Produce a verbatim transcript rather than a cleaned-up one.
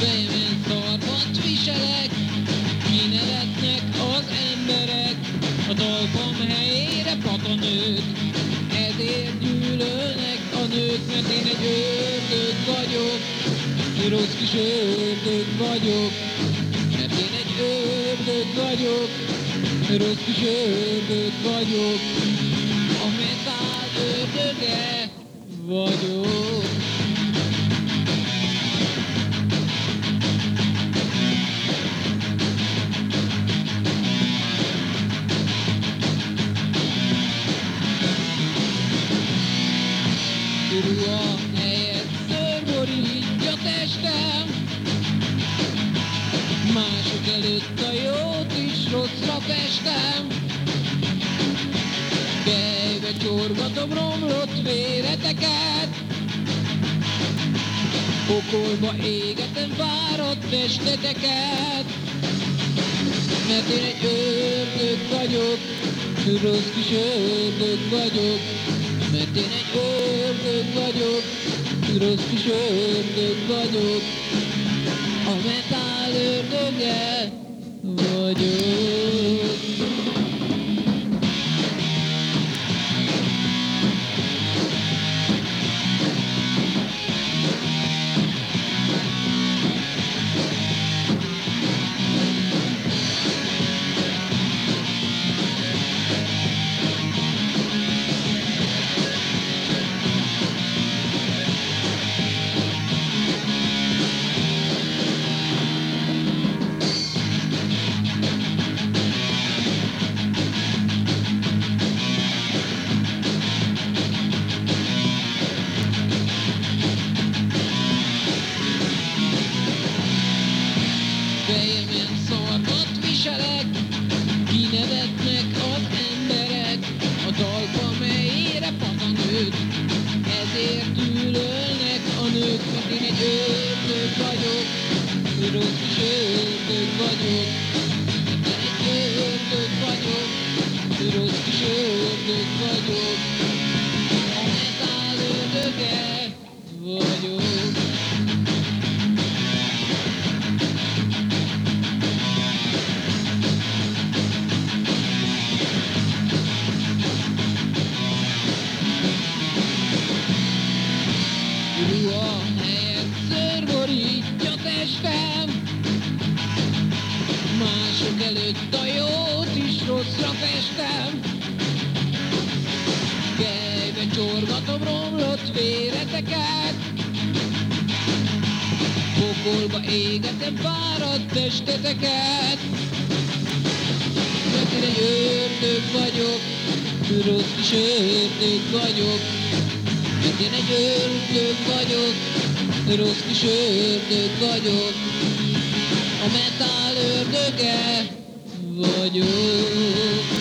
Fejemen szarvat viselek, kinevetnek az emberek, a talpam helyére patanők, ezért gyűlölnek a nők, mert én egy ördög vagyok, rossz kis ördög vagyok, mert én egy ördög vagyok, rossz kis ördög vagyok, a metál ördöge vagyok. Ruha helyett szőr borítja testem, mások előtt a jót is rosszra festem. Kelybe csorgatom romlott véreteket, pokolba égetem fáradt testeteket, mert én egy ördög vagyok, rossz kis ördög vagyok, mert én egy ördög vagyok, rossz kis ördög vagyok, a metál ördöge vagyok. Fejemen szarvat viselek, kinevetnek az emberek, a talpam helyére patanők, ezért gyűlölnek a nők, mert én egy ördög vagyok, rossz kis ördög vagyok, mert én egy ördög vagyok, rossz kis ördög vagyok, a metál ördöge vagyok. Ruha helyett szőr borítja testem, mások előtt a jót is rosszra festem. Kelybe csorgatom romlott véreteket, pokolba égetem fáradt testeteket, mert én egy ördög vagyok, rossz kis ördög vagyok, mert én egy ördög vagyok, rossz kis ördög vagyok, a metál ördöge vagyok.